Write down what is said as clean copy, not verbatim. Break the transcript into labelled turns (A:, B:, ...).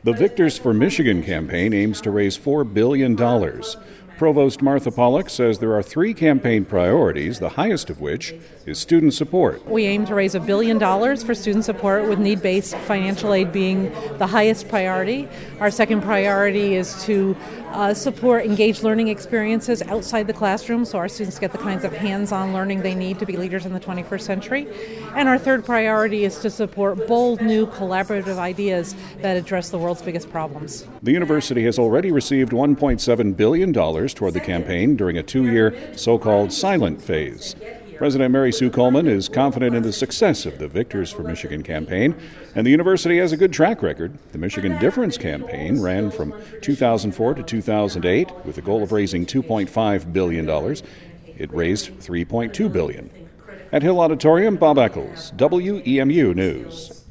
A: The Victors for Michigan campaign aims to raise $4 billion. Provost Martha Pollock says there are 3 campaign priorities, the highest of which is student support.
B: We aim to raise $1 billion for student support, with need-based financial aid being the highest priority. Our second priority is to support engaged learning experiences outside the classroom so our students get the kinds of hands-on learning they need to be leaders in the 21st century. And our third priority is to support bold, new, collaborative ideas that address the world's biggest problems.
A: The university has already received $1.7 billion toward the campaign during a 2-year so-called silent phase. President Mary Sue Coleman is confident in the success of the Victors for Michigan campaign, and the university has a good track record. The Michigan Difference campaign ran from 2004 to 2008 with the goal of raising $2.5 billion. It raised $3.2 billion. At Hill Auditorium, Bob Eccles, WEMU News.